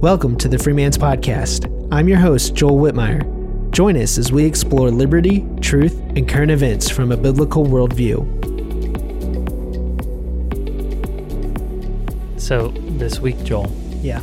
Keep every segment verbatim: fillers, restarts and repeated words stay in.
Welcome to the Freeman's Podcast. I'm your host, Joel Whitmire. Join us as we explore liberty, truth, and current events from a biblical worldview. So this week, Joel, Yeah.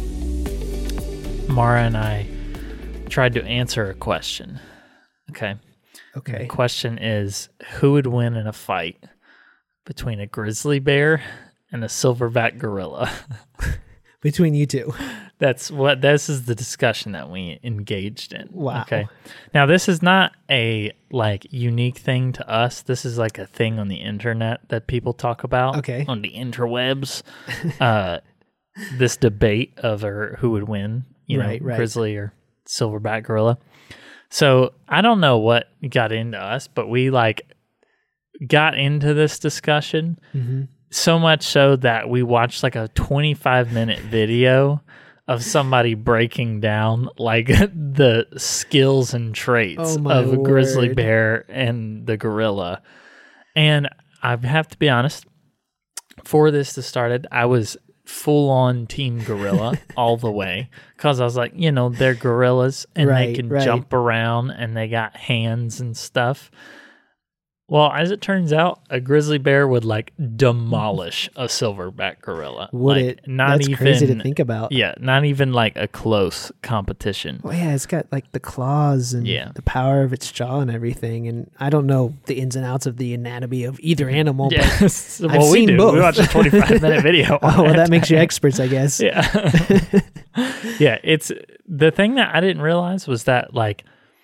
Mara and I tried to answer a question. Okay. Okay. The question is, who would win in a fight between a grizzly bear and a silverback gorilla? Between you two. That's what, this is the discussion that we engaged in. Wow. Okay. Now, this is not a like unique thing to us. This is like a thing on the internet that people talk about. Okay. On the interwebs. uh, this debate of or who would win, you know, Right, right. grizzly or silverback gorilla. So I don't know what got into us, but we like got into this discussion Mm-hmm. so much so that we watched like a twenty-five minute video of somebody breaking down like the skills and traits Oh, my of a grizzly word. bear and the gorilla. And I have to be honest, for this to started, I was full on team gorilla all the way because I was like, you know, they're gorillas and Right, they can right. jump around and they got hands and stuff. Well, as it turns out, a grizzly bear would like demolish a silverback gorilla. Would like, it? Not That's even, crazy to think about. Yeah, not even like a close competition. Well, yeah, it's got like the claws and Yeah. the power of its jaw and everything. And I don't know the ins and outs of the anatomy of either animal. But Yes, I've well, we seen do. both. We watched a twenty-five minute video. on oh, well, it. that makes you experts, I guess. Yeah. Yeah, it's the thing that I didn't realize was that like,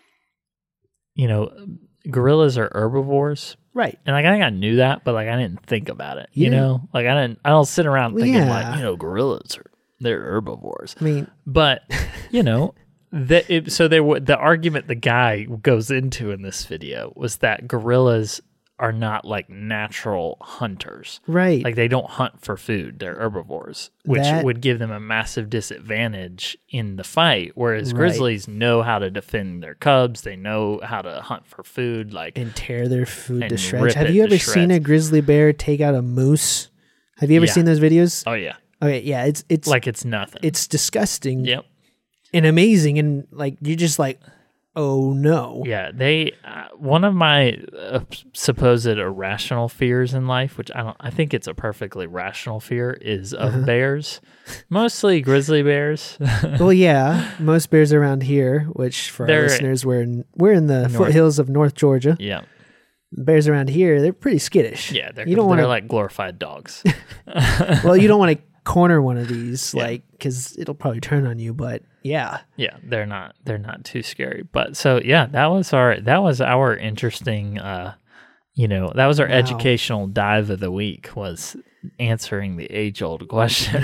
you know, gorillas are herbivores. Right. And like I think I knew that, but like I didn't think about it. You Yeah. know, like I didn't. I don't sit around Well, thinking yeah. like, you know, gorillas are they're herbivores. I mean, But you know, that it, so there were the argument the guy goes into in this video was that gorillas are not like natural hunters. right. Like they don't hunt for food; they're herbivores, which That- would give them a massive disadvantage in the fight. Whereas Right. grizzlies know how to defend their cubs; they know how to hunt for food. Like and tear their food to and shreds. rip Have it you to ever seen shreds. a grizzly bear take out a moose? Have you ever Yeah. seen those videos? oh yeah, Okay, yeah, it's it's like it's nothing. it's disgusting yep. and amazing, and like you're just like, oh no. Yeah, they. Uh, one of my uh, supposed irrational fears in life, which I don't, I think it's a perfectly rational fear, is of Uh-huh. bears, mostly grizzly bears. Well, yeah, most bears around here, which for our They're- listeners, we're in we're in the North. foothills of North Georgia. yeah, Bears around here, they're pretty skittish. yeah, they're you don't they're want to. like glorified dogs. Well, you don't want to corner one of these, Yeah. like, because it'll probably turn on you. But yeah, Yeah, they're not they're not too scary. But so yeah, that was our that was our interesting. Uh, you know, that was our Wow. educational dive of the week was answering the age old question.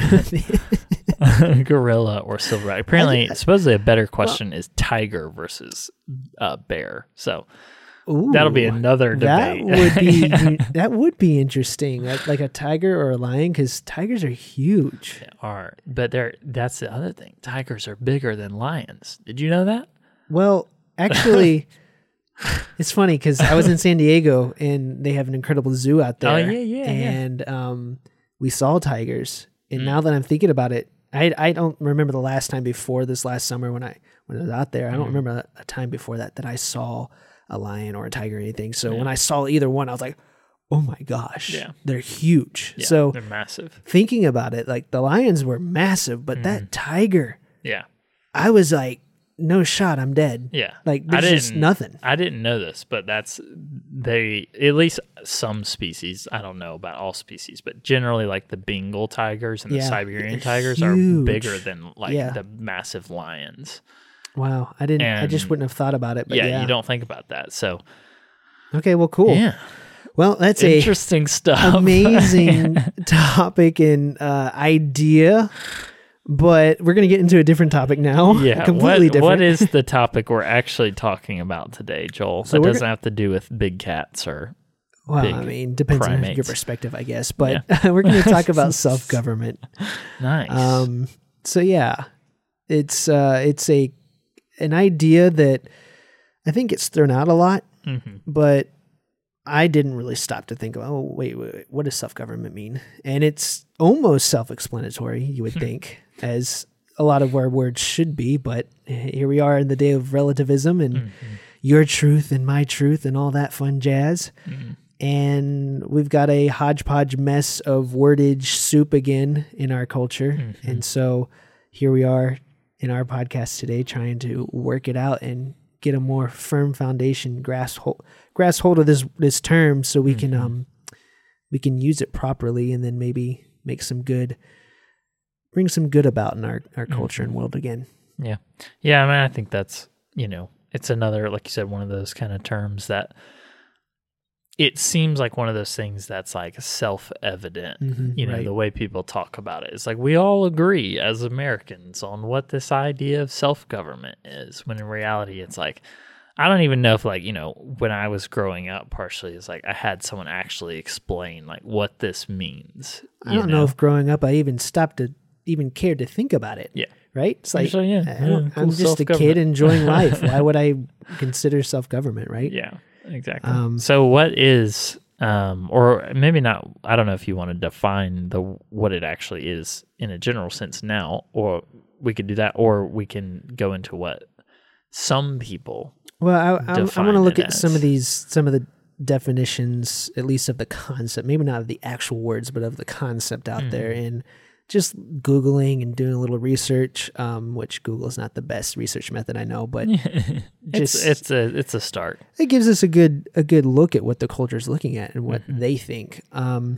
Gorilla or silverback. Apparently, I- supposedly a better question is tiger versus uh, bear. So Ooh, that'll be another that debate. would be that would be interesting, like, like a tiger or a lion, because tigers are huge. are, but they're that's the other thing. Tigers are bigger than lions. Did you know that? Well, actually, it's funny because I was in San Diego and they have an incredible zoo out there. Oh, yeah, yeah, yeah. And um, we saw tigers. And Mm. now that I'm thinking about it, I I don't remember the last time before this last summer when I when I was out there. I don't Mhm. remember a, a time before that that I saw a lion or a tiger or anything. So Yeah. when I saw either one, I was like, oh my gosh, Yeah. they're huge. Yeah, so they're massive. thinking about it, like the lions were massive, but Mm. that tiger, Yeah, I was like, no shot, I'm dead. yeah. Like I there's just didn't- nothing. I didn't know this, but that's they at least some species. I don't know about all species, but generally, like the Bengal tigers and Yeah, the Siberian they're tigers huge. are bigger than like Yeah. the massive lions. Wow, I didn't. I just And- wouldn't have thought about it. But Yeah, yeah, you don't think about that. So Okay, well, cool. yeah, Well, that's a interesting stuff. amazing topic and uh, idea. But we're gonna get into a different topic now. Yeah, completely what, different. what is the topic we're actually talking about today, Joel? So that we're doesn't have to do with big cats or Well, big I mean, depends on your primates. perspective, I guess. But we're going to talk about self-government. nice. Um, so yeah, it's uh, it's a an idea that I think gets thrown out a lot, hmm but I didn't really stop to think about, oh, wait, wait, wait, what does self-government mean? And it's almost self-explanatory, you would think, as a lot of where words should be, but here we are in the day of relativism and mm-hmm. your truth and my truth and all that fun jazz. Mm-hmm. And we've got a hodgepodge mess of wordage soup again in our culture. Mm-hmm. And so here we are in our podcast today trying to work it out and get a more firm foundation, grasp hold, grasp hold of this this term so we mm-hmm. can um we can use it properly and then maybe make some good, bring some good about in our, our culture mm-hmm. and world again. Yeah. Yeah, I mean, I think that's, you know, it's another, like you said, one of those kind of terms that it seems like one of those things that's like self-evident, mm-hmm, you know, right. the way people talk about it. It's like we all agree as Americans on what this idea of self-government is, when in reality it's like, I don't even know if like, you know, when I was growing up partially, it's like I had someone actually explain like what this means. I don't know? know if growing up I even stopped to even care to think about it. Yeah. Right? It's like, Actually, yeah. I don't, yeah, cool I'm just a kid enjoying life. Why would I consider self-government, right? Yeah. Exactly. Um, so what is, um, or maybe not, I don't know if you want to define the what it actually is in a general sense now, or we could do that, or we can go into what some people Well, I, I, I want to look at as. some of these, some of the definitions, at least of the concept, maybe not of the actual words, but of the concept out mm-hmm. there, and just Googling and doing a little research, um, which Google is not the best research method I know, but just it's, it's a it's a start. It gives us a good a good look at what the culture is looking at and what mm-hmm. they think. Um,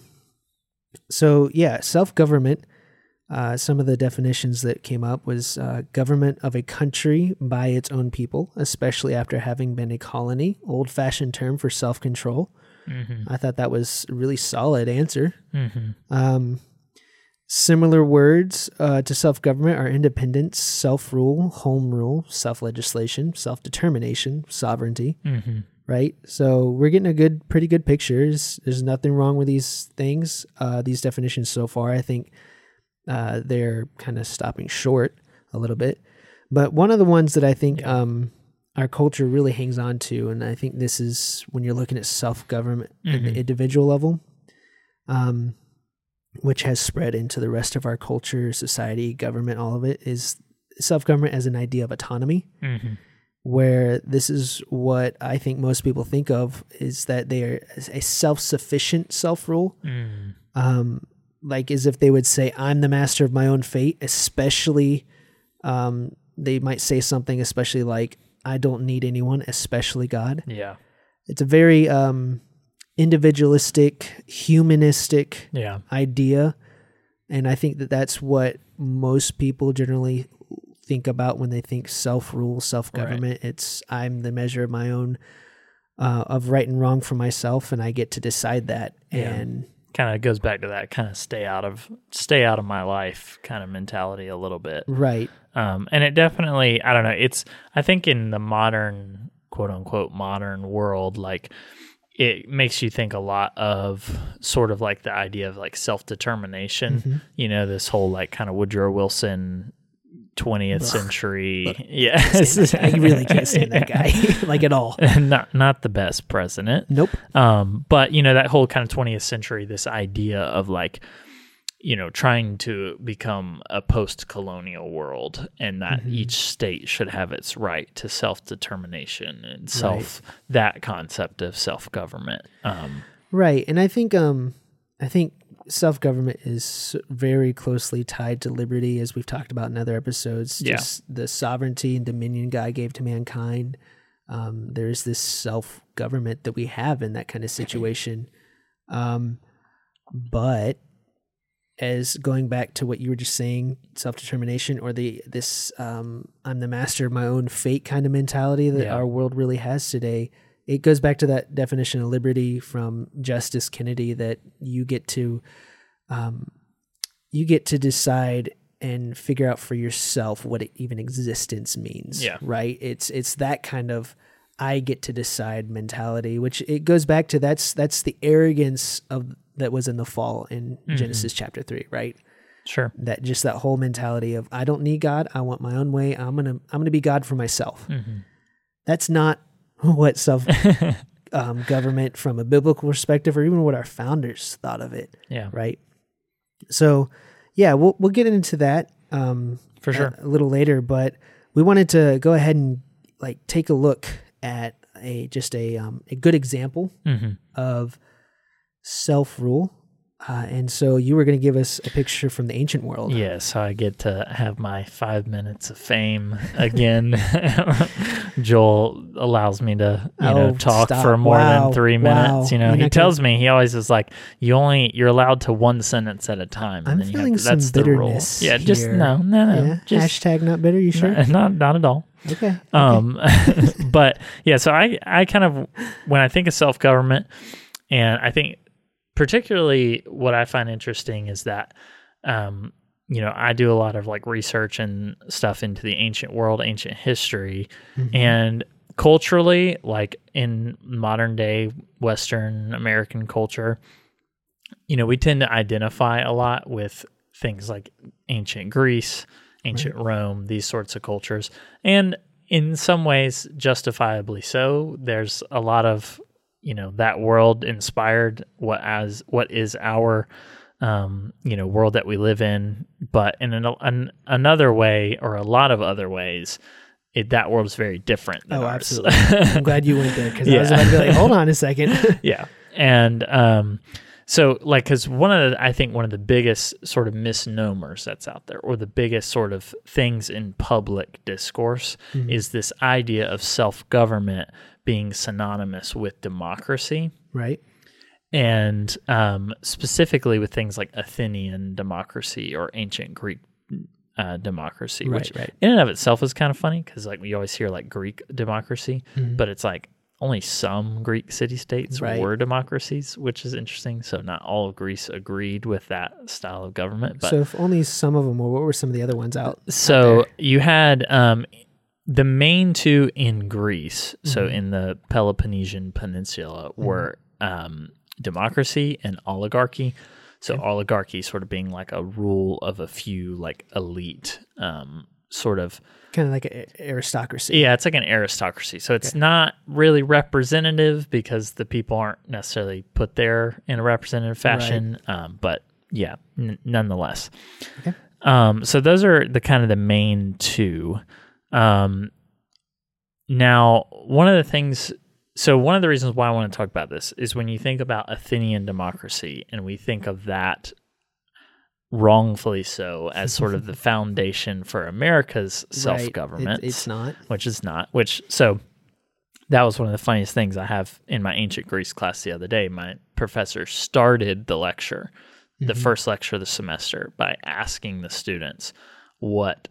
so yeah, self-government. Uh, some of the definitions that came up was uh, government of a country by its own people, especially after having been a colony. Old-fashioned term for self-control. Mm-hmm. I thought that was a really solid answer. Mm-hmm. Um, Similar words uh, to self-government are independence, self-rule, home rule, self-legislation, self-determination, sovereignty, mm-hmm. right? So we're getting a good, pretty good picture. There's, there's nothing wrong with these things, uh, these definitions so far. I think uh, they're kind of stopping short a little bit. But one of the ones that I think yeah. um, our culture really hangs on to, and I think this is when you're looking at self-government mm-hmm. at the individual level, um, which has spread into the rest of our culture, society, government, all of it, is self-government as an idea of autonomy, mm-hmm. where this is what I think most people think of is that they are a self-sufficient self-rule, mm. um, like as if they would say, I'm the master of my own fate, especially um, they might say something especially like, I don't need anyone, especially God. Yeah. It's a very... Um, individualistic, humanistic yeah. idea. And I think that that's what most people generally think about when they think self-rule, self-government. Right. It's I'm the measure of my own, uh, of right and wrong for myself, and I get to decide that. Yeah. And kind of goes back to that kind of stay out of stay out of my life kind of mentality a little bit. Right. Um, and it definitely, I don't know, it's, I think in the modern, quote unquote, modern world, like, it makes you think a lot of sort of like the idea of like self-determination, mm-hmm. you know, this whole like kind of Woodrow Wilson twentieth Ugh. century. Ugh. Yeah. I really can't stand that guy like at all. Not, not the best president. Nope. Um, but you know, that whole kind of twentieth century, this idea of like, you know, trying to become a post-colonial world and that mm-hmm. each state should have its right to self-determination and self, right. that concept of self-government. Um, right. And I think, um, I think self-government is very closely tied to liberty, as we've talked about in other episodes. Yeah. Just the sovereignty and dominion God gave to mankind. Um, there's this self-government that we have in that kind of situation. Um, but as going back to what you were just saying, self-determination or the this um, I'm the master of my own fate kind of mentality that yeah. our world really has today, it goes back to that definition of liberty from Justice Kennedy that you get to um, you get to decide and figure out for yourself what it, even existence means. Yeah. Right? It's it's that kind of I get to decide mentality, which it goes back to that's that's the arrogance of that was in the fall in mm-hmm. Genesis chapter three, right? Sure. That just that whole mentality of I don't need God, I want my own way. I'm gonna I'm gonna be God for myself. Mm-hmm. That's not what self um, government from a biblical perspective, or even what our founders thought of it. Yeah. Right. So, yeah, we'll we'll get into that. um, For sure. a, a little later, but we wanted to go ahead and like take a look at a just a um, a good example Mm-hmm. of self rule. Uh, and so you were going to give us a picture from the ancient world. Yeah, so I get to have my five minutes of fame again. Joel allows me to, you know, Oh, talk stop. for more Wow. than three Wow. minutes. You know, You're he not tells me, he always is like, you only, you're allowed to one sentence at a time. And I'm then you feeling have to, some that's the rule. bitterness Yeah, just, here. no, no, no. Yeah. Just, Hashtag not bitter. You sure? no, not, not at all. Okay. okay. Um, but yeah, so I, I kind of, when I think of self-government, and I think particularly what I find interesting is that, um, you know, I do a lot of like research and stuff into the ancient world, ancient history, Mhm. and culturally, like in modern day Western American culture, you know, we tend to identify a lot with things like ancient Greece, ancient Right. Rome, these sorts of cultures. And in some ways, justifiably so. There's a lot of, you know, that world inspired what as what is our, um, you know, world that we live in. But in an, an, another way, or a lot of other ways, it, that world's very different than Oh, ours. absolutely. I'm glad you went there because I was Yeah. about to be like, hold on a second. Yeah. And um, so, like, because one of the, I think one of the biggest sort of misnomers that's out there, or the biggest sort of things in public discourse, Mhm. is this idea of self-government being synonymous with democracy. Right. And um, specifically with things like Athenian democracy or ancient Greek uh, democracy, Right, which right. in and of itself is kind of funny because like we always hear like Greek democracy, Mhm. but it's like only some Greek city-states Right. were democracies, which is interesting. So not all of Greece agreed with that style of government. But So if only some of them were, what were some of the other ones out? so out you had um, the main two in Greece, so Mhm. in the Peloponnesian Peninsula, were um, democracy and oligarchy. So Okay. oligarchy sort of being like a rule of a few like elite um, sort of. kind of like an aristocracy. Yeah, it's like an aristocracy. So it's not really representative because the people aren't necessarily put there in a representative fashion. Um, but yeah, n- nonetheless. Okay. Um, so those are the kind of the main two. Um, now, one of the things, so one of the reasons why I want to talk about this is when you think about Athenian democracy and we think of that wrongfully so as sort of the foundation for America's Right. self-government, It, it's not. which is not, which, so that was one of the funniest things I have in my ancient Greece class the other day. My professor started the lecture, the Mhm. first lecture of the semester, by asking the students what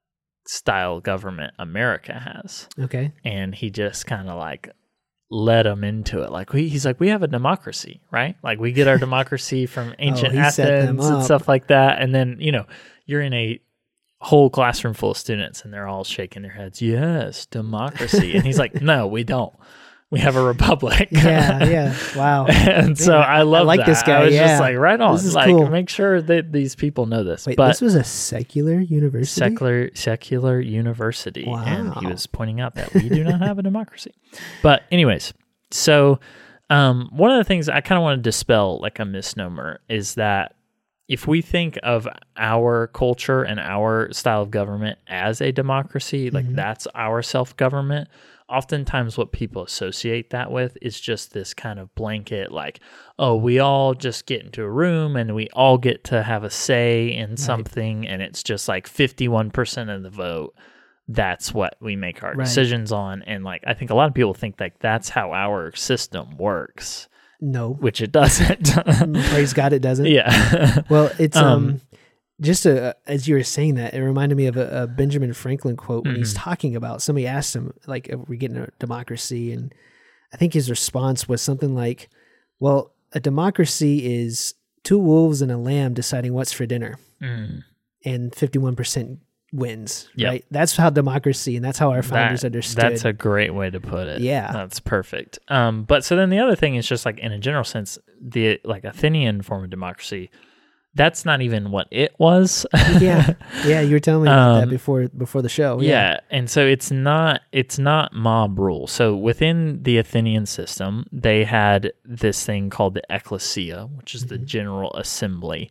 style government America has. Okay. And he just kind of like led them into it. Like we, he's like, we have a democracy, right? Like we get our democracy from ancient he set them Athens and up. stuff like that. And then, you know, you're in a whole classroom full of students and they're all shaking their heads. Yes, democracy. And he's like, no, we don't. We have a republic. Yeah. Yeah. Wow. And so Man, I love like that. this guy, I was yeah. just like, right on. This is Like, cool. make sure that these people know this. Wait, but this was a secular university? secular secular university, and he Wow. was pointing out that we do not have a democracy. But anyways, so um, one of the things I kind of want to dispel, like a misnomer, is that if we think of our culture and our style of government as a democracy, like Mhm. that's our self-government, oftentimes what people associate that with is just this kind of blanket, like, oh, we all just get into a room and we all get to have a say in something, and it's just like fifty-one percent of the vote. That's what we make our Right. decisions on. And like, I think a lot of people think like that's how our system works, No. which it doesn't. Praise God, it doesn't. Yeah. Well, it's um, Um, just a, as you were saying that, it reminded me of a, a Benjamin Franklin quote when he's Mhm. talking about, somebody asked him, like, are we getting a democracy? And I think his response was something like, well, a democracy is two wolves and a lamb deciding what's for dinner, Mm. and fifty-one percent wins, Yep. right? That's how democracy, and that's how our founders That- understood. That's a great way to put it. Yeah. That's perfect. Um, but so then the other thing is just like in a general sense, the like Athenian form of democracy, that's not even what it was. yeah, yeah. You were telling me about that Um, before before the show. Yeah, and so it's not it's not mob rule. So within the Athenian system, they had this thing called the ecclesia, which is the Mhm. general assembly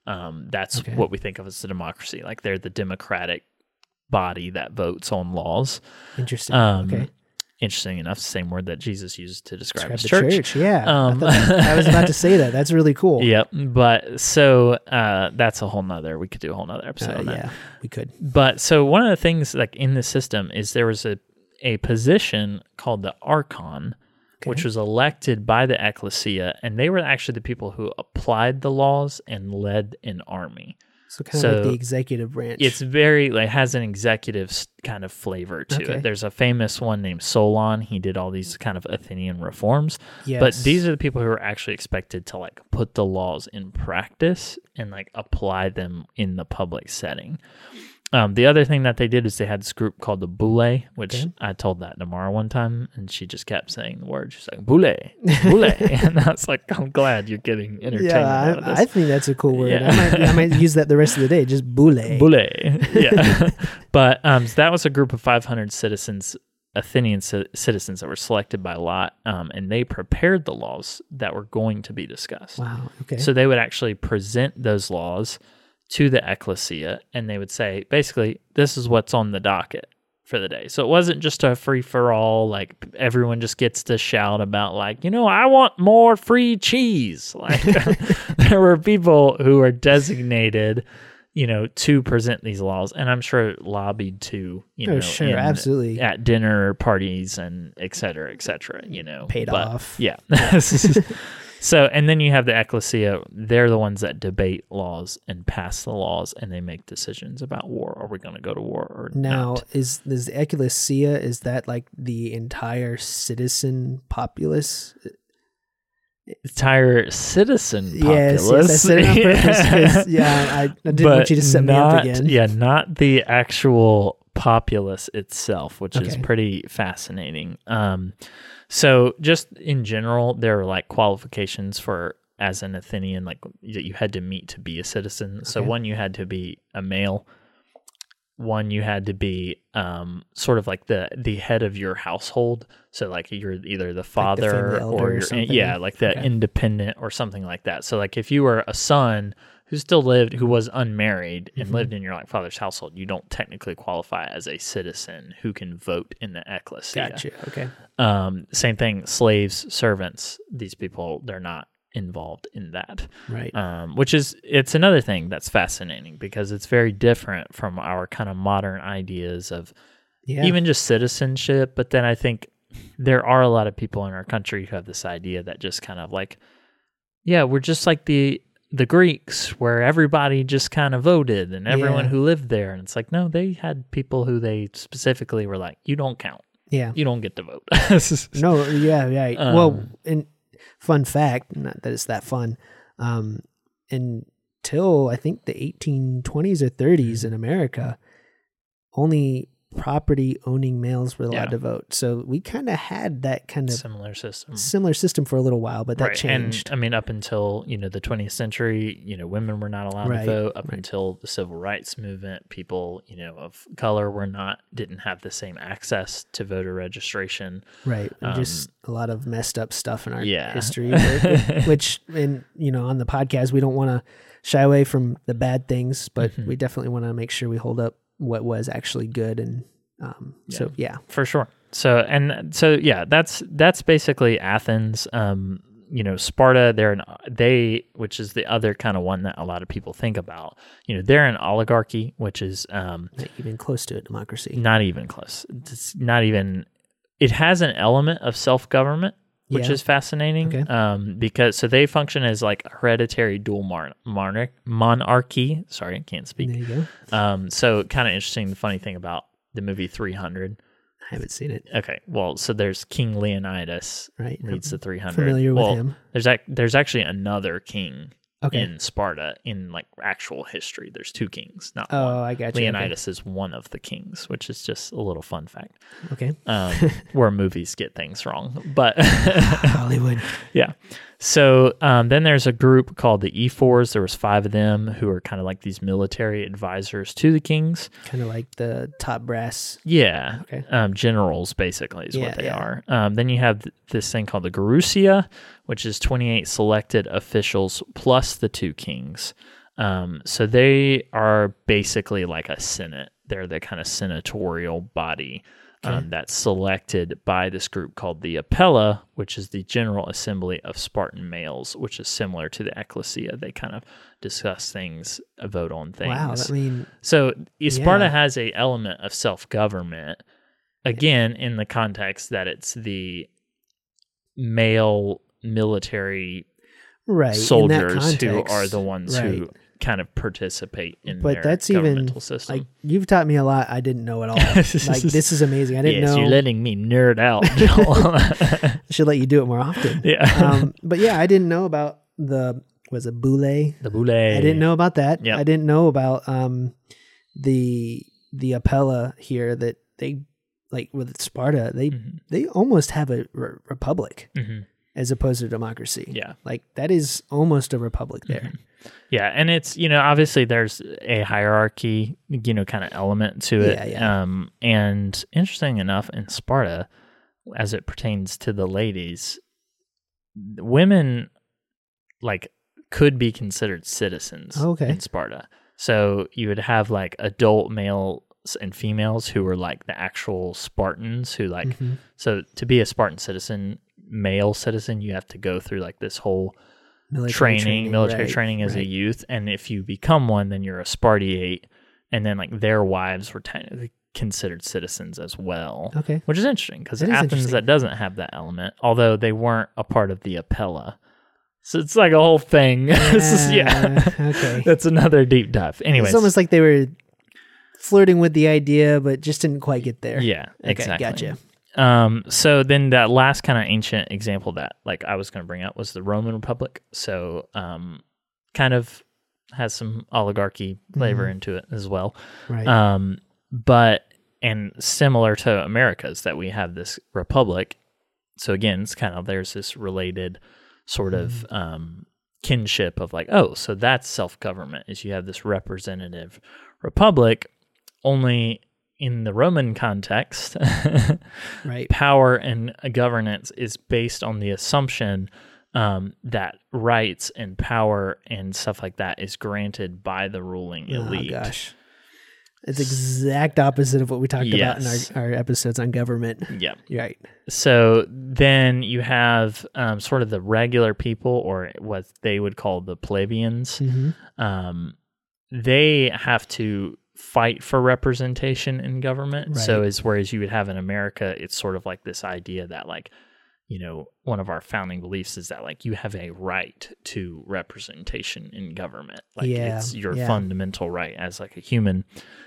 Um, that's Okay. what we think of as a democracy. Like they're the democratic body that votes on laws. Interesting. Um, okay. Interesting enough, same word that Jesus used to describe Describe his the church. church. Yeah. Um, I, thought- I was about to say that. That's really cool. Yep. But so uh, that's a whole nother, we could do a whole nother episode Uh, on that. yeah, we could. But so one of the things like in the system is there was a, a position called the archon, Okay. which was elected by the ecclesia, and they were actually the people who applied the laws and led an army. So kind of So like the executive branch. It's very like has an executive s- kind of flavor to Okay. it. There's a famous one named Solon. He did all these kind of Athenian reforms. yes. But these are the people who are actually expected to like put the laws in practice and like apply them in the public setting. Um, the other thing that they did is they had this group called the Boule, which Okay. I told that to Mara one time, and she just kept saying the word. She's like, Boule, Boule. And I was like, I'm glad you're getting entertainment yeah, out of I, this. I think that's a cool word. Yeah. I, might, I might use that the rest of the day. Just boule. Boule. Yeah. But um, so that was a group of five hundred citizens, Athenian ci- citizens that were selected by lot, um, and they prepared the laws that were going to be discussed. Wow. Okay. So they would actually present those laws to the ecclesia, and they would say, basically, this is what's on the docket for the day. So it wasn't just a free for all, like everyone just gets to shout about, like, you know, I want more free cheese. Like there were people who were designated, you know, to present these laws, and I'm sure lobbied to, you oh, know, sure. in- Absolutely. at dinner parties and et cetera, et cetera, you know. Paid But, off. Yeah. So, and then you have the ecclesia. They're the ones that debate laws and pass the laws, and they make decisions about war. Are we going to go to war or Now, not? is is the ecclesia, is that like the entire citizen populace? Entire citizen Yes, populace. yes, I said it on purpose. 'Cause, yeah, I, I didn't But want you to set me not, up again. Yeah, not the actual populace itself, which is Okay. pretty fascinating. Um, so just in general, there are like qualifications for as an Athenian, like that you had to meet to be a citizen. So Okay. one, you had to be a male. One, you had to be um, sort of like the the head of your household. So like you're either the father family elder or or you're something? yeah, like the Okay. independent or something like that. So like if you were a son who still lived, who was unmarried and Mhm. lived in your like father's household, you don't technically qualify as a citizen who can vote in the ecclesia. Gotcha. Okay. Um, same thing, slaves, servants. These people, they're not involved in that. Right. Um, which is, it's another thing that's fascinating because it's very different from our kind of modern ideas of yeah. even just citizenship. But then I think there are a lot of people in our country who have this idea that just kind of like, yeah, we're just like the the Greeks where everybody just kind of voted and everyone Yeah. who lived there. And it's like, no, they had people who they specifically were like, you don't count. yeah. You don't get to vote. No. Yeah. Right. Um, well, and fun fact, not that it's that fun. Um, until I think the eighteen twenties or thirties in America, only property owning males were allowed Yeah. to vote. So we kind of had that kind of Similar system. similar system for a little while, but that Right. changed. And I mean, up until, you know, the twentieth century, you know, women were not allowed Right, to vote. Up right. until the civil rights movement, people, you know, of color were not, didn't have the same access to voter registration. Right. And Um, just a lot of messed up stuff in our Yeah. history, which, which, and, you know, on the podcast, we don't want to shy away from the bad things, but Mhm. we definitely want to make sure we hold up what was actually good. And um, so, yeah. For sure. So, and so, yeah, that's, that's basically Athens. Um, you know, Sparta, they're an, they, which is the other kind of one that a lot of people think about, you know, they're an oligarchy, which is, um, Not even close to a democracy. not even close. It's not even, it has an element of self-government, which Yeah. is fascinating. Okay. Um, because so they function as like a hereditary dual mon- monarch monarchy. Sorry, I can't speak. There you go. Um, so kind of interesting. The funny thing about the movie three hundred. I haven't seen it. Okay, well, so there's King Leonidas Right. leads the I'm three hundred. familiar with well, him. There's ac- there's actually another king Okay. in Sparta in like actual history. There's two kings, not Oh, one. I got you. Leonidas is one of the kings, which is just a little fun fact. Okay. okay. Um, where movies get things wrong, but Hollywood. yeah. So um, then there's a group called the Ephors. There was five of them who are kind of like these military advisors to the kings. Kind of like the top brass. Yeah, Okay. um, generals basically is Yeah, what they yeah. are. Um, then you have th- this thing called the Gerousia, which is twenty-eight selected officials plus the two kings. Um, so they are basically like a senate. They're the kind of senatorial body um, Okay. that's selected by this group called the Apella, which is the General Assembly of Spartan Males, which is similar to the Ecclesia. They kind of discuss things, uh, vote on things. Wow. I mean, So Sparta Yeah. has a element of self-government, again, in the context that it's the male military right. in that soldiers who context, are the ones right. who kind of participate in But their that's even governmental system. like you've taught me a lot I didn't know at all. Like this is amazing. I didn't yes, know. you're letting me nerd out, Joel. I should let you do it more often. yeah. Um, but yeah, I didn't know about the was it boule. the boule. I didn't know about that. Yep. I didn't know about um the the Apella here that they like with Sparta. They Mhm. they almost have a re- republic Mhm. as opposed to democracy. Yeah. Like that is almost a republic there. Yeah, and it's, you know, obviously there's a hierarchy, you know, kind of element to it. Yeah, yeah. Um, and interesting enough, in Sparta, as it pertains to the ladies, women like could be considered citizens Okay. in Sparta. So you would have like adult males and females who were like the actual Spartans who like, Mhm. so to be a Spartan citizen, male citizen, you have to go through like this whole Military training, military right, training as a right. youth, and if you become one, then you're a Spartiate, and then like their wives were technically considered citizens as well, Okay. which is interesting because That is Athens interesting. that doesn't have that element, although they weren't a part of the Apella, so it's like a whole thing. This is- yeah, Uh, okay. that's another deep dive. Anyways, It's almost like they were flirting with the idea, but just didn't quite get there. yeah, Okay, exactly. gotcha. Um, so then that last kind of ancient example that like I was going to bring up was the Roman Republic. So, um, kind of has some oligarchy flavor Mhm. into it as well. Right. Um, but, and similar to America's that we have this republic. So again, it's kind of, there's this related sort of, um, kinship of like, oh, so that's self-government is you have this representative republic, only in the Roman context, right. power and governance is based on the assumption um, that rights and power and stuff like that is granted by the ruling elite. Oh gosh. It's exact opposite of what we talked Yes. about in our, our episodes on government. Yeah. Right. So then you have um, sort of the regular people, or what they would call the plebeians. hmm Um, they have to fight for representation in government. So Right. as whereas you would have in America, it's sort of like this idea that like, you know, one of our founding beliefs is that like you have a right to representation in government. Like Yeah, it's your yeah. fundamental right as like a human.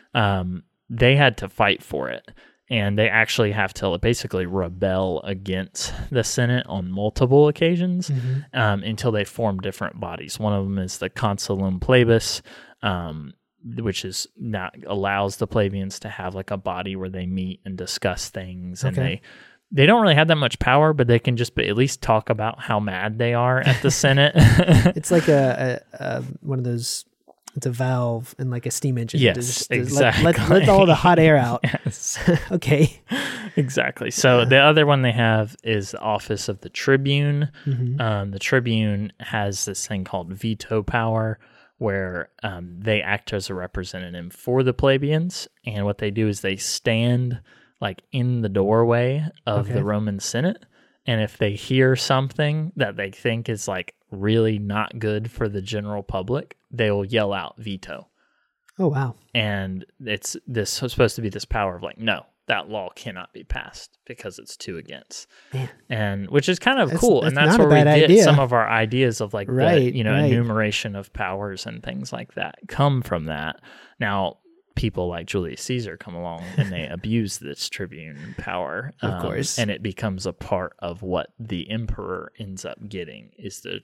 Um, they had to fight for it. And they actually have to basically rebel against the Senate on multiple occasions Mhm. um, until they form different bodies. One of them is the Consulum Plebis, um, which is not allows the plebeians to have like a body where they meet and discuss things, and Okay. they they don't really have that much power, but they can just be, at least talk about how mad they are at the Senate. It's like a, a, a one of those. It's a valve in like a steam engine. to Yes, just- to let- exactly. Let, let, all the hot air out. Yes. Okay. Exactly. So the other one they have is the office of the tribune. Mhm. Um, the tribune has this thing called veto power, where um, they act as a representative for the plebeians, and what they do is they stand like in the doorway of Okay. the Roman Senate, and if they hear something that they think is like really not good for the general public, they will yell out veto. Oh wow. And it's this supposed to be this power of like, no, that law cannot be passed because it's two against. Man. And which is kind of That's- cool. that's And that's not a where we bad get idea. some of our ideas of like Right, the, you know, right. enumeration of powers and things like that come from that. Now, people like Julius Caesar come along and they abuse this tribune power. Of um, course. And it becomes a part of what the emperor ends up getting is the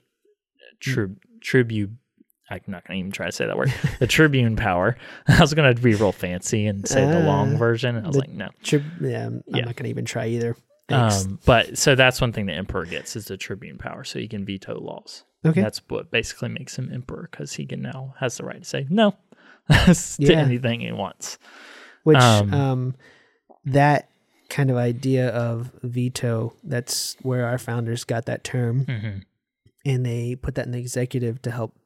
tri- tribute. I'm not going to even try to say that word. The tribune power. I was going to be real fancy and say the long Uh, version. And I was the like, no. Tri- yeah, I'm Yeah. not going to even try either. Thanks. Um, but so that's one thing the emperor gets is the tribune power. So he can veto laws. Okay. That's what basically makes him emperor because he can now has the right to say no to Yeah. anything he wants. Which um, um, that kind of idea of veto, that's where our founders got that term. Mhm. And they put that in the executive to help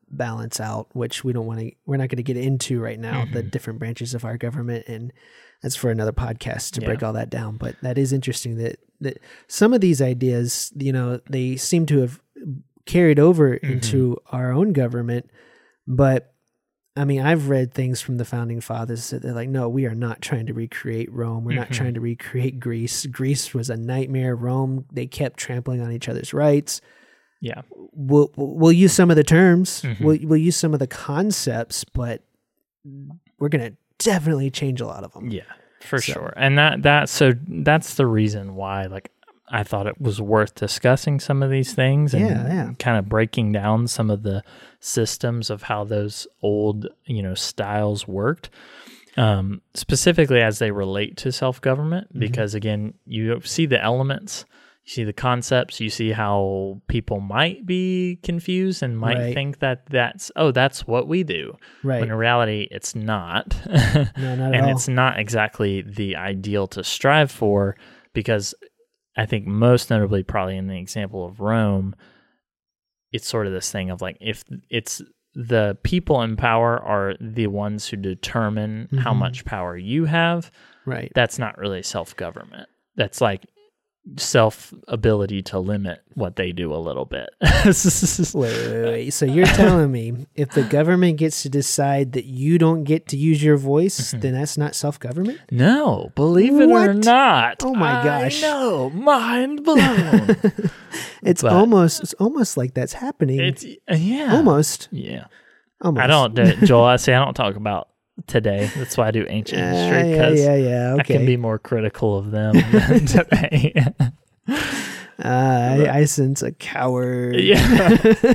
balance out, which we don't want to, we're not going to get into right now, mm-hmm. the different branches of our government. And that's for another podcast to yeah. break all that down. But that is interesting that, that some of these ideas, you know, they seem to have carried over mm-hmm. into our own government. But I mean, I've read things from the founding fathers that they're like, no, we are not trying to recreate Rome. We're mm-hmm. not trying to recreate Greece. Greece was a nightmare. Rome, they kept trampling on each other's rights. Yeah. We'll, we'll use some of the terms. Mm-hmm. We'll, we'll use some of the concepts, but we're going to definitely change a lot of them. Yeah, for so. sure. And that, that, so that's the reason why, like, I thought it was worth discussing some of these things and yeah, yeah. kind of breaking down some of the systems of how those old, you know, styles worked, um, specifically as they relate to self-government. Mm-hmm. Because again, you see the elements, you see the concepts, you see how people might be confused and might right. think that that's, oh, that's what we do. Right. When in reality, it's not. No, not at and all. it's not exactly the ideal to strive for, because I think most notably, probably in the example of Rome, it's sort of this thing of like, if it's the people in power are the ones who determine mm-hmm. how much power you have, right? That's not really self-government. That's like self-ability to limit what they do a little bit. wait, wait, wait. So you're telling me if the government gets to decide that you don't get to use your voice, mm-hmm. then that's not self-government? No, believe it what? or not. Oh my gosh. No, mind blown. it's but almost it's almost like that's happening. It's yeah. Almost. Yeah. Almost. I don't Joel, I say I don't talk about today. That's why I do ancient uh, history, because yeah, yeah, yeah. Okay. I can be more critical of them than today. uh, I, I sense a coward. Yeah.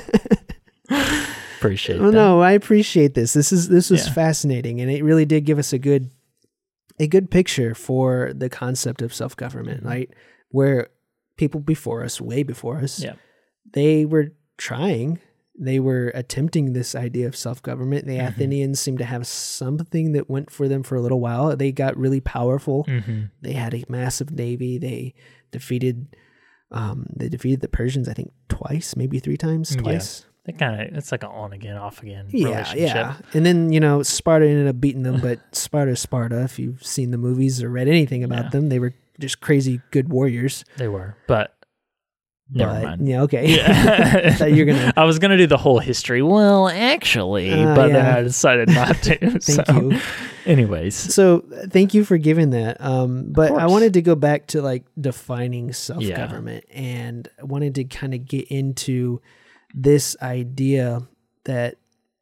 Appreciate well, that. No, I appreciate this. This is this was yeah. fascinating, and it really did give us a good a good picture for the concept of self-government, mm-hmm. right? Where people before us, way before us, yeah. they were trying. They were attempting this idea of self-government. The mm-hmm. Athenians seemed to have something that went for them for a little while. They got really powerful. Mm-hmm. They had a massive navy. They defeated um, they defeated the Persians, I think, twice, maybe three times, twice. Yeah. They kind of, it's like an on again, off again yeah, relationship. Yeah, and then, you know, Sparta ended up beating them, but Sparta, Sparta, if you've seen the movies or read anything about yeah. them, they were just crazy good warriors. They were, but never but, mind. Yeah, okay. Yeah. Thought you were gonna. I was gonna do the whole history. Well, actually, uh, but yeah. then I decided not to. Thank so. you. Anyways, so thank you for giving that. Um, but I wanted to go back to like defining self-government, yeah. and I wanted to kind of get into this idea that,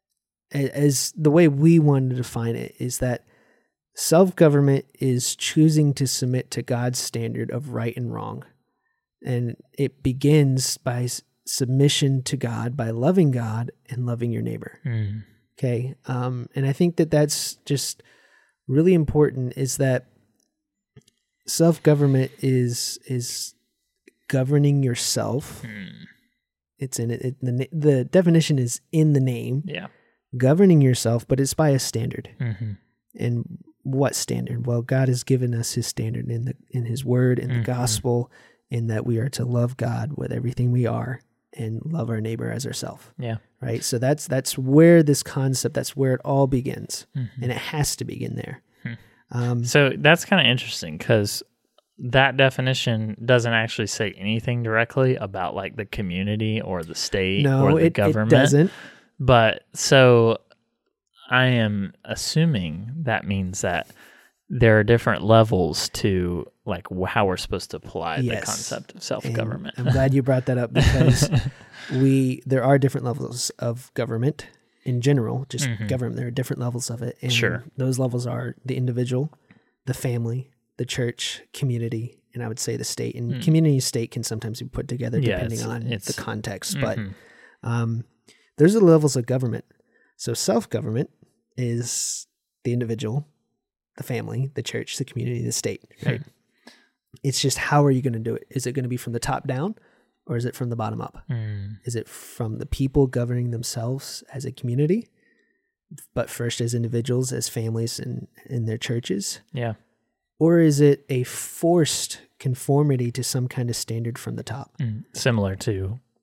as the way we wanted to define it, is that self-government is choosing to submit to God's standard of right and wrong. And it begins by submission to God, by loving God and loving your neighbor. Mm. Okay. Um, and I think that that's just really important, is that self-government is, is governing yourself. Mm. It's in it. it the, the definition is in the name. Yeah. Governing yourself, but it's by a standard. Mm-hmm. And what standard? Well, God has given us his standard in the, in his word, in the mm-hmm. gospel, in that we are to love God with everything we are and love our neighbor as ourselves. Yeah. Right. So that's, that's where this concept, that's where it all begins. Mm-hmm. And it has to begin there. Hmm. Um, so that's kind of interesting, because that definition doesn't actually say anything directly about like the community or the state no, or the it, government. it doesn't. But so I am assuming that means that there are different levels to like how we're supposed to apply yes. the concept of self-government. And I'm glad you brought that up, because we there are different levels of government in general, just mm-hmm. government. There are different levels of it. And sure. those levels are the individual, the family, the church, community, and I would say the state. And mm. community and state can sometimes be put together yeah, depending it's, on it's, the context. Mm-hmm. But um, there's the levels of government. So self-government is the individual, the family, the church, the community, the state, right? Hmm. It's just, how are you going to do it? Is it going to be from the top down, or is it from the bottom up? Mm. Is it from the people governing themselves as a community, but first as individuals, as families, and in their churches? Yeah. Or is it a forced conformity to some kind of standard from the top? Mm. Similar to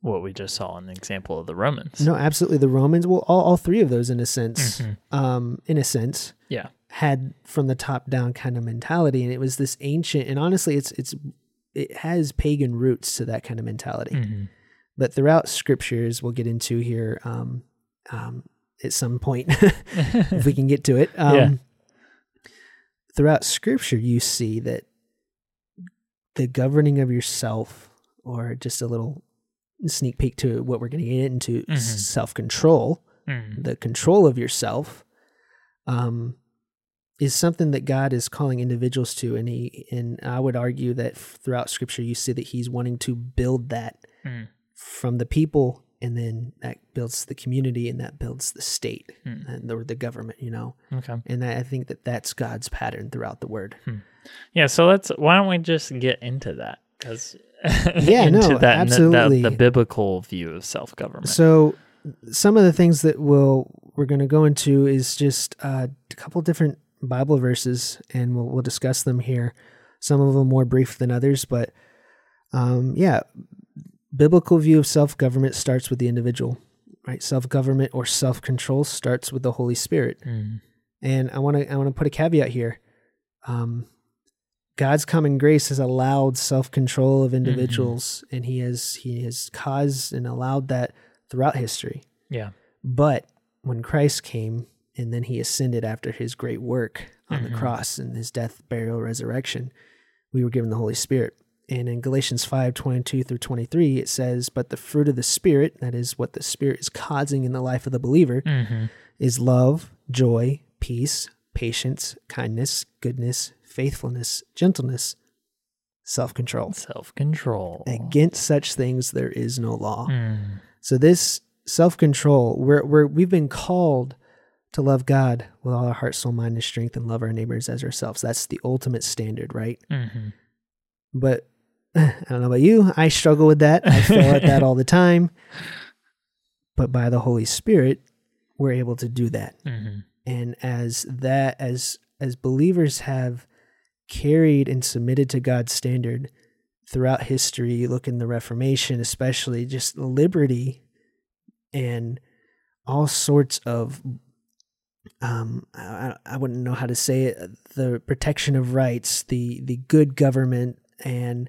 what we just saw in the example of the Romans. No, absolutely. The Romans, well, all, all three of those, in a sense, Mm-hmm. um, in a sense, Yeah. had from the top down kind of mentality, and it was this ancient. And honestly, it's it's it has pagan roots to that kind of mentality. Mm-hmm. But throughout scriptures, we'll get into here um, um, at some point if we can get to it. Um, Yeah. Throughout scripture, you see that the governing of yourself, or just a little sneak peek to what we're going to get into, Mm-hmm. self-control, Mm-hmm. the control of yourself, um, is something that God is calling individuals to. And he, and I would argue that throughout scripture, you see that he's wanting to build that Mm. from the people, and then that builds the community, and that builds the state Mm. and the, the government, you know? Okay. And I think that that's God's pattern throughout the word. Yeah, so let's. Why don't we just get into that? Because Yeah, into no, that, absolutely. The, the biblical view of self government. So some of the things that we'll, we're going to go into is just uh, a couple different Bible verses, and we'll, we'll discuss them here. Some of them more brief than others, but um, yeah, biblical view of self-government starts with the individual, right? Self-government or self-control starts with the Holy Spirit. Mm. And I want to I want to put a caveat here. Um, God's common grace has allowed self-control of individuals, mm-hmm. and he has he has caused and allowed that throughout history. Yeah. But when Christ came and then he ascended after his great work on mm-hmm. the cross and his death, burial, resurrection, we were given the Holy Spirit. And in Galatians five, twenty-two through twenty-three, it says, but the fruit of the Spirit, that is what the Spirit is causing in the life of the believer, mm-hmm. is love, joy, peace, patience, kindness, goodness, faithfulness, gentleness, self-control. Self-control. Against such things there is no law. Mm. So this self-control, we're, we're, we've been called to love God with all our heart, soul, mind, and strength, and love our neighbors as ourselves. That's the ultimate standard, right? Mm-hmm. But I don't know about you. I struggle with that. I fail at that all the time. But by the Holy Spirit, we're able to do that. Mm-hmm. And as that, as as believers have carried and submitted to God's standard throughout history, you look in the Reformation, especially, just liberty and all sorts of, um, I, I wouldn't know how to say it, the protection of rights, the the good government, and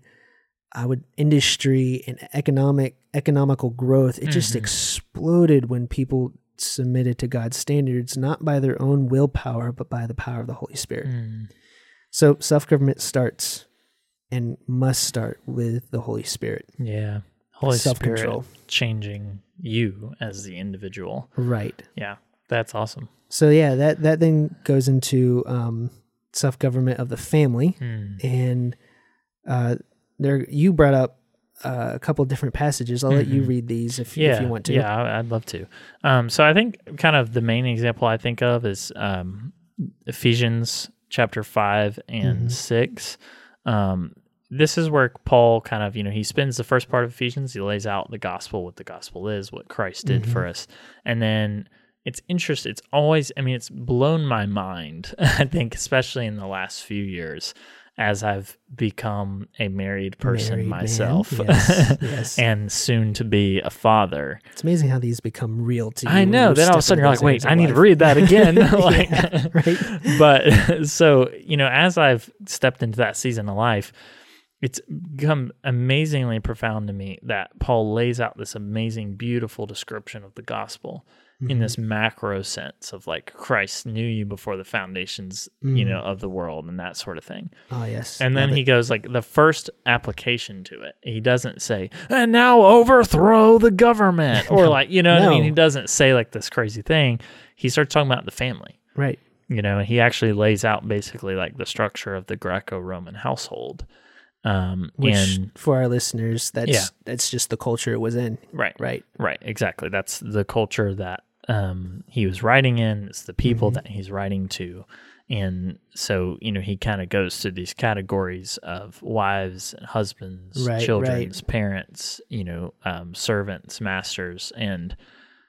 I would industry and economic economical growth. It just mm-hmm. exploded when people submitted to God's standards, not by their own willpower, but by the power of the Holy Spirit. Mm. So self-government starts and must start with the Holy Spirit. Yeah. Holy Self-control. Spirit changing you as the individual. Right. Yeah. That's awesome. So yeah, that, that then goes into um, self-government of the family. Mm. And uh, there, you brought up uh, a couple of different passages. I'll mm-hmm. let you read these if, yeah, if you want to. Yeah, I- I'd love to. Um, so I think kind of the main example I think of is um, Ephesians chapter five and mm-hmm. six. Um, this is where Paul kind of, you know, he spends the first part of Ephesians. He lays out the gospel, what the gospel is, what Christ did mm-hmm. for us. And then it's interesting. It's always, I mean, it's blown my mind, I think, especially in the last few years, as I've become a married person married myself yes, yes. and soon to be a father. It's amazing how these become real to you. I know. Then all of a sudden you're like, wait, I need life. to read that again. like, yeah, right. But so, you know, as I've stepped into that season of life, it's become amazingly profound to me that Paul lays out this amazing, beautiful description of the gospel mm-hmm. in this macro sense of like Christ knew you before the foundations, mm-hmm. you know, of the world and that sort of thing. Oh, yes. And then Love he it. goes like the first application to it. He doesn't say, and now overthrow the government or like, you know what No. I mean? He doesn't say like this crazy thing. He starts talking about the family. Right. You know, he actually lays out basically like the structure of the Greco-Roman household. Um, Which, and for our listeners, that's Yeah. that's just the culture it was in. right, Right. right, exactly. That's the culture that um, he was writing in. It's the people Mhm. that he's writing to. And so, you know, he kind of goes through these categories of wives, and husbands, Right, children's right. parents, you know, um, servants, masters, and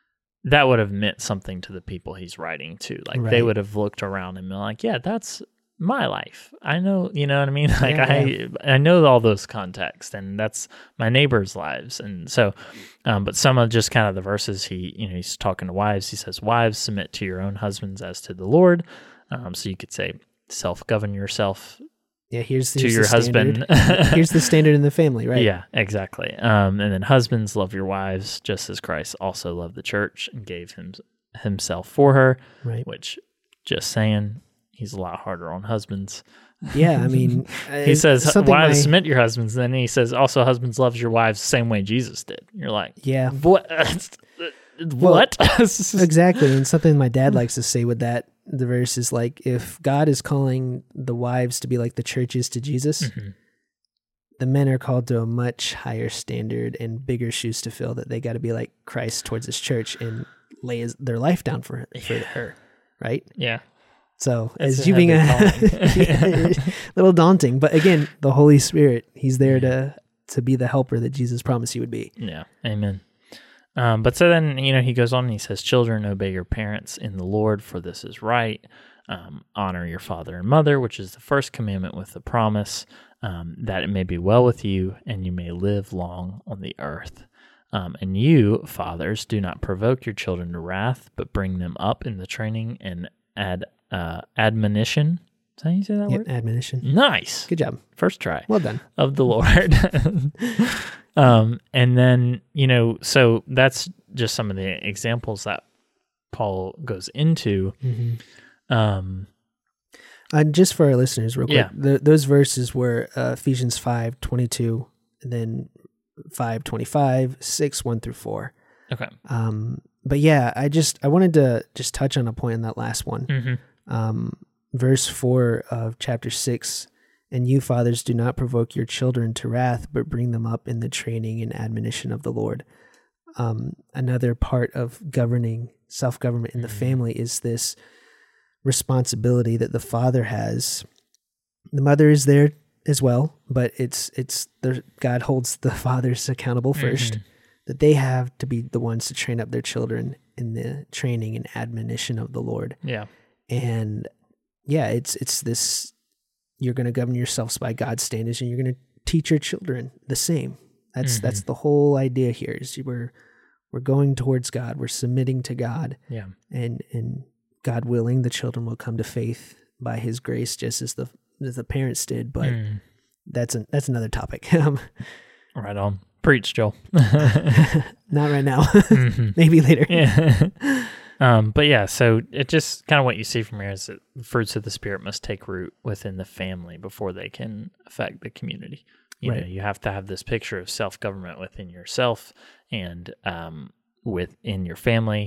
that would have meant something to the people he's writing to. Like they Right. would have looked around and been like, yeah, that's my life. I know, you know what I mean? Like Yeah, I, yeah. I know all those contexts, and that's my neighbors' lives. And so, um, but some of just kind of the verses he, you know, he's talking to wives. He says, "Wives, submit to your own husbands as to the Lord." Um, so you could say, "Self-govern yourself Yeah, here's, to here's your the husband." standard. Here's the standard in the family, right? Yeah, exactly. Um, and then husbands, love your wives, just as Christ also loved the church and gave him himself for her. Right. Which, just saying, he's a lot harder on husbands. Yeah, I mean, He uh, says, something wives, my- submit your husbands. Then he says, also, husbands, love your wives the same way Jesus did. You're like, Yeah. what? What? Exactly. And something my dad likes to say with that, the verse is like, if God is calling the wives to be like the church is to Jesus, Mm-hmm. the men are called to a much higher standard and bigger shoes to fill, that they got to be like Christ towards his church and lay his, their life down for, for her. Right. Yeah. So That's as a you being a, heavy a little daunting, but again, the Holy Spirit, he's there to, to be the helper that Jesus promised he would be. Yeah. Amen. Um, but so then, you know, he goes on and he says, children, obey your parents in the Lord, for this is right. Um, honor your father and mother, which is the first commandment with the promise, um, that it may be well with you and you may live long on the earth. Um, and you, fathers, do not provoke your children to wrath, but bring them up in the training and ad, uh, admonition. Is that how you say that Yeah, word? admonition. Nice. Good job. First try. Well done. Of the Lord. um, and then, you know, so that's just some of the examples that Paul goes into. Mm-hmm. Um, Uh, just for our listeners, real quick, Yeah. the, those verses were uh, Ephesians five twenty-two, and then five twenty-five, six one through four. okay. Um, but yeah, I just I wanted to just touch on a point in that last one. Mm-hmm. Um, verse four of chapter six. And you, fathers, do not provoke your children to wrath, but bring them up in the training and admonition of the Lord. Um, another part of governing, self-government in the Mhm. family is this responsibility that the father has. The mother is there as well, but it's it's the, God holds the fathers accountable first, Mhm. that they have to be the ones to train up their children in the training and admonition of the Lord. Yeah. And yeah, it's it's this, you're going to govern yourselves by God's standards, and you're going to teach your children the same. That's Mhm. that's the whole idea here. Is we're we're going towards God, we're submitting to God, Yeah. and and God willing, the children will come to faith by His grace, just as the as the parents did. But Mm. that's an that's another topic. Um, Right on. Preach, Joel. Not right now. Mhm. Maybe later. Yeah. um, but yeah, so it just kind of what you see from here is that the fruits of the Spirit must take root within the family before they can affect the community. You Right. know, you have to have this picture of self-government within yourself and um, within your family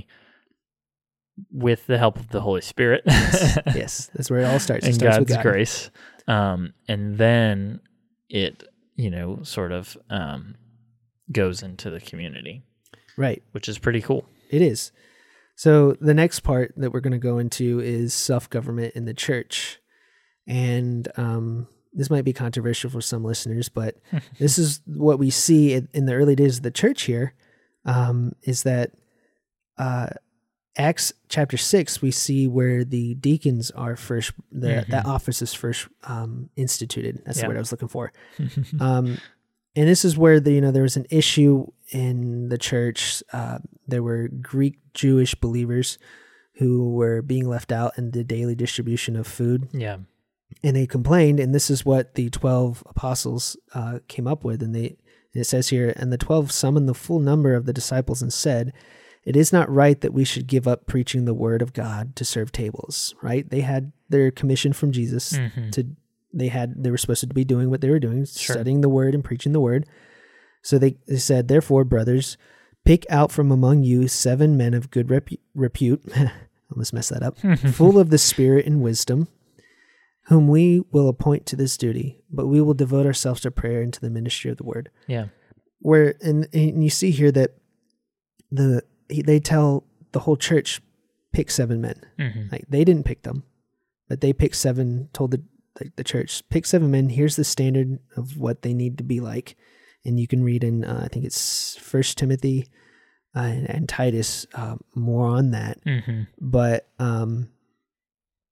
with the help of the Holy Spirit. Yes, that's where it all starts. It and starts God's with God. grace. Um, and then it, you know, sort of um, goes into the community, Right. which is pretty cool. It is. So the next part that we're going to go into is self-government in the church. And um, this might be controversial for some listeners, but this is what we see in, in the early days of the church here, um, is that uh, Acts chapter six, we see where the deacons are first, the, Mhm. that office is first um, instituted. That's Yeah. the word I was looking for. Um, and this is where the, you know, there was an issue in the church. Uh, there were Greek Jewish believers who were being left out in the daily distribution of food, Yeah. and they complained. And this is what the twelve apostles uh, came up with. And they, and it says here, and the twelve summoned the full number of the disciples and said, "It is not right that we should give up preaching the word of God to serve tables." Right? They had their commission from Jesus Mhm. to. They had they were supposed to be doing what they were doing, Sure. studying the word and preaching the word. So they, they said, "Therefore, brothers, pick out from among you seven men of good repu- repute." Almost messed that up. "Full of the Spirit and wisdom, whom we will appoint to this duty, but we will devote ourselves to prayer and to the ministry of the word." Yeah. Where and, and you see here that the he, they tell the whole church, pick seven men. Mhm. Like they didn't pick them, but they picked seven. Told the the, the church, pick seven men. Here's the standard of what they need to be like, and you can read in uh, I think it's First Timothy uh, and, and Titus uh, more on that. Mhm. But um,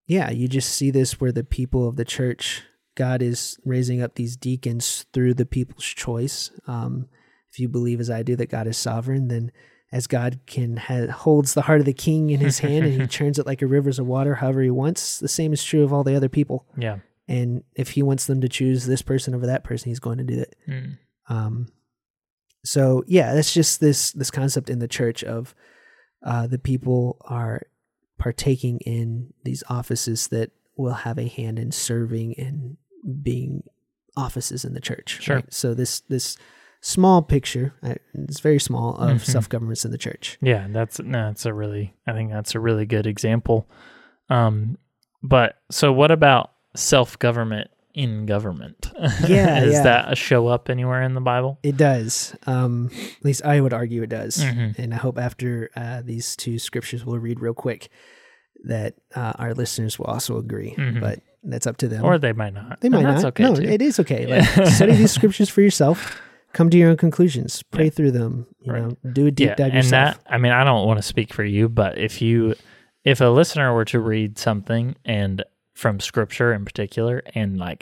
yeah, you just see this where the people of the church, God is raising up these deacons through the people's choice. Um, if you believe as I do that God is sovereign, then as God can ha- holds the heart of the king in his hand and he turns it like a rivers of water however he wants, the same is true of all the other people. Yeah. And if he wants them to choose this person over that person, he's going to do it. Mm. Um, so yeah, that's just this this concept in the church of uh, the people are partaking in these offices that will have a hand in serving and being offices in the church. Sure. Right? So this this small picture, it's very small, of Mm-hmm. self-governments in the church. Yeah, that's no, that's a really, I think that's a really good example. Um, but so what about self-government in government? Yeah, Does yeah. that show up anywhere in the Bible? It does. Um, at least I would argue it does. Mhm. And I hope after uh, these two scriptures we'll read real quick that uh, our listeners will also agree. Mhm. But that's up to them. Or they might not. they might And that's not. okay no, too. it is okay. Like, study these scriptures for yourself. Come to your own conclusions. Pray Yeah. through them. You Right. know, do a deep yeah, dive and yourself. that, I mean, I don't want to speak for you, but if you, if a listener were to read something and from scripture in particular, and like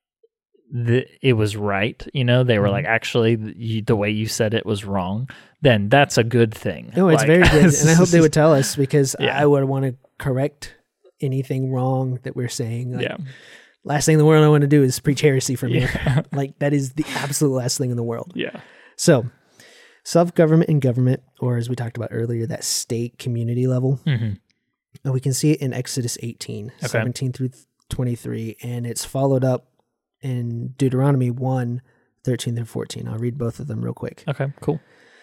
the, it was right, you know, they were Mhm. like, actually, you, the way you said it was wrong, then that's a good thing. No, it's Like, very good. And I hope they would tell us because Yeah. I would want to correct anything wrong that we're saying. Like, Yeah. last thing in the world I want to do is preach heresy from here. Yeah. Like, that is the absolute last thing in the world. Yeah. So, self-government and government, or as we talked about earlier, that state community level, hmm and we can see it in Exodus eighteen, Okay. seventeen through twenty-three, and it's followed up in Deuteronomy one, thirteen through fourteen. I'll read both of them real quick. Okay, cool.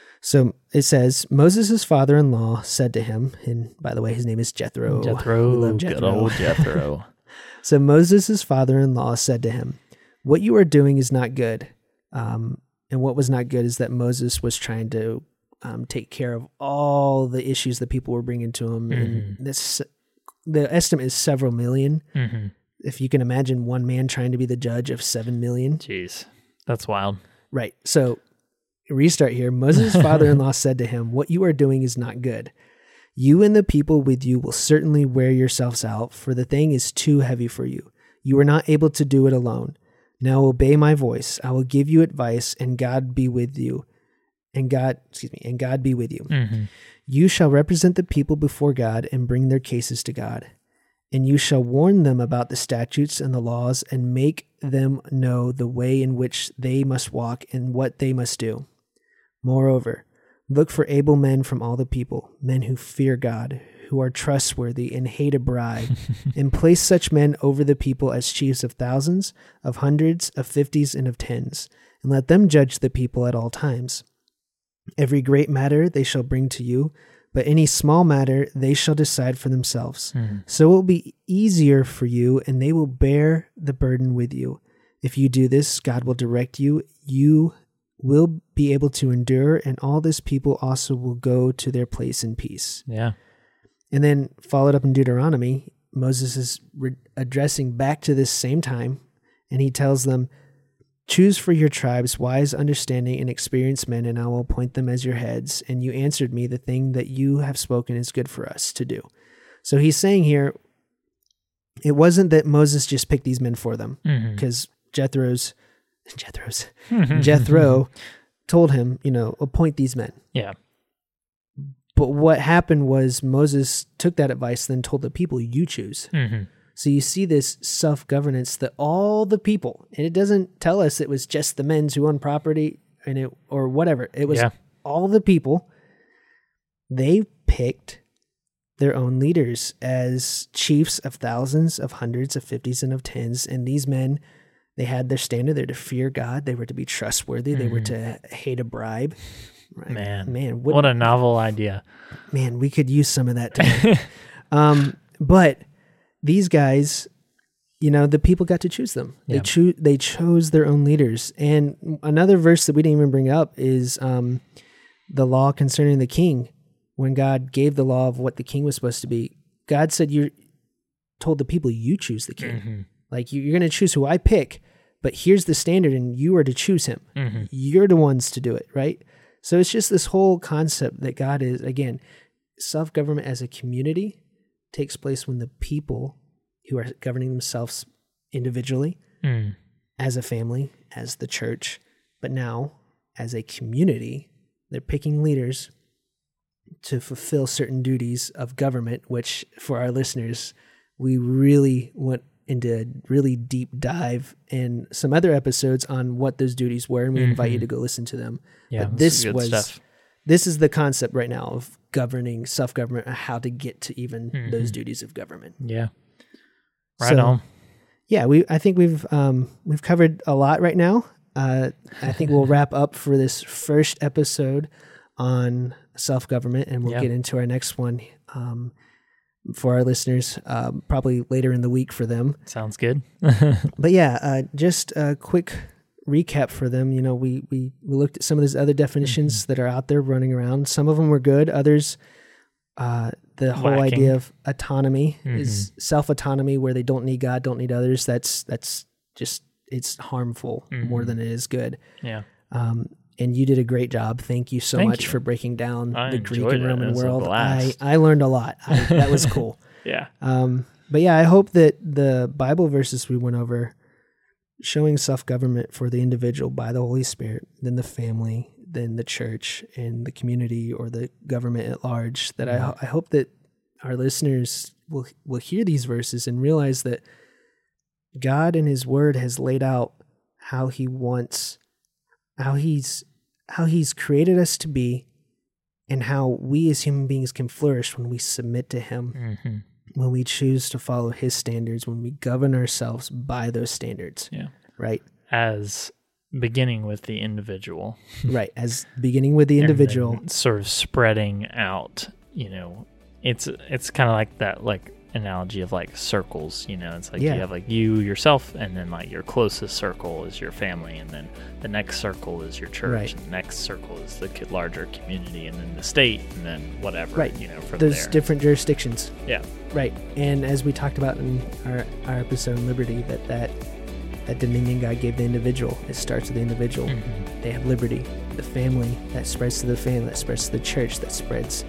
So it says, Moses' father-in-law said to him, and by the way, his name is Jethro. We Jethro, love good Jethro. old Jethro. So Moses' father-in-law said to him, what you are doing is not good. Um, and what was not good is that Moses was trying to um, take care of all the issues that people were bringing to him. And this, the estimate is several million. hmm If you can imagine one man trying to be the judge of seven million. Jeez, that's wild. Right. So restart here. Moses' father-in-law said to him, what you are doing is not good. You and the people with you will certainly wear yourselves out, for the thing is too heavy for you. You are not able to do it alone. Now obey my voice. I will give you advice, and God be with you. And God, excuse me, and God be with you. hmm You shall represent the people before God and bring their cases to God. And you shall warn them about the statutes and the laws and make them know the way in which they must walk and what they must do. Moreover, look for able men from all the people, men who fear God, who are trustworthy and hate a bribe, and place such men over the people as chiefs of thousands, of hundreds, of fifties, and of tens, and let them judge the people at all times. Every great matter they shall bring to you, but any small matter they shall decide for themselves. hmm So it will be easier for you, and they will bear the burden with you. If you do this, God will direct you. You will be able to endure, and all this people also will go to their place in peace. Yeah. And then followed up in Deuteronomy, Moses is re- addressing back to this same time, and he tells them, choose for your tribes wise, understanding, and experienced men, and I will appoint them as your heads. And you answered me, the thing that you have spoken is good for us to do. So he's saying here, it wasn't that Moses just picked these men for them, hmm because Jethro's, Jethro's, Jethro told him, you know, appoint these men. Yeah. But what happened was Moses took that advice, then told the people, you choose. hmm So you see this self-governance that all the people, and it doesn't tell us it was just the men who own property and it or whatever. It was Yeah. all the people. They picked their own leaders as chiefs of thousands, of hundreds, of fifties, and of tens. And these men, they had their standard. They're to fear God. They were to be trustworthy. They were to hate a bribe. Right? Man, man, what a novel idea. Man, we could use some of that today. um, but these guys, you know, the people got to choose them. Yeah. They choose. They chose their own leaders. And another verse that we didn't even bring up is um, the law concerning the king. When God gave the law of what the king was supposed to be, God said, "You told the people you choose the king. hmm Like you, you're going to choose who I pick, but here's the standard, and you are to choose him. hmm You're the ones to do it, right?" So it's just this whole concept that God is, again, self-government as a community takes place when the people who are governing themselves individually, Mm. as a family, as the church, but now as a community, they're picking leaders to fulfill certain duties of government, which for our listeners, we really went into a really deep dive in some other episodes on what those duties were, and we mm-hmm. invite you to go listen to them. Yeah, but this good was stuff. This is the concept right now of governing, self-government, and how to get to even mm-hmm. those duties of government. Yeah, right so, on. Yeah, we. I think we've um, we've covered a lot right now. Uh, I think we'll wrap up for this first episode on self-government, and we'll yeah. get into our next one um, for our listeners, um, probably later in the week for them. Sounds good. But yeah, uh, just a quick recap for them. You know, we we, we looked at some of those other definitions mm-hmm. that are out there running around. Some of them were good. Others, uh, the whole Lacking. idea of autonomy Mm-hmm. is self-autonomy, where they don't need God, don't need others. That's that's just it's harmful mm-hmm. more than it is good. Yeah. Um, and you did a great job. Thank you so Thank much you. for breaking down I the Greek enjoyed and it. Roman It was a world. I, blast. I learned a lot. I, that was cool. Yeah. Um, but yeah, I hope that the Bible verses we went over, showing self-government for the individual by the Holy Spirit, then the family, then the church and the community or the government at large, that Mm-hmm. I, I hope that our listeners will will hear these verses and realize that God in His Word has laid out how He wants, how He's how He's created us to be, and how we as human beings can flourish when we submit to Him, Mm-hmm. when we choose to follow His standards, when we govern ourselves by those standards. Yeah. Right? As beginning with the individual. Right. As beginning with the individual. And then sort of spreading out, you know, it's it's kind of like that, like, analogy of like circles, you know, it's like Yeah. you have like you yourself, and then like your closest circle is your family, and then the next circle is your church, Right. and the next circle is the co- larger community, and then the state, and then whatever, Right. you know, from There's there. different jurisdictions. Yeah. Right. And as we talked about in our, our episode on liberty, that, that that dominion God gave the individual, it starts with the individual. Mhm. They have liberty. The family, that spreads to the family, that spreads to the church, that spreads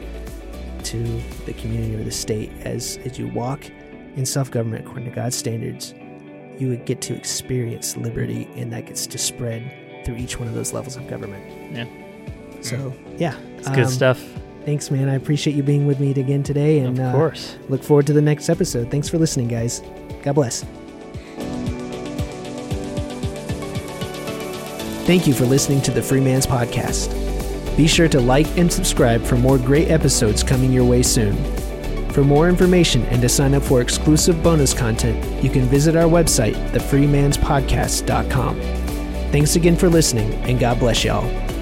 to the community or the state. As, as you walk in self-government according to God's standards, you would get to experience liberty, and that gets to spread through each one of those levels of government. Yeah. So, yeah. It's good Um, stuff. Thanks, man. I appreciate you being with me again today. And Of course. Uh, look forward to the next episode. Thanks for listening, guys. God bless. Thank you for listening to the Free Man's Podcast. Be sure to like and subscribe for more great episodes coming your way soon. For more information and to sign up for exclusive bonus content, you can visit our website, the free mans podcast dot com. Thanks again for listening, and God bless y'all.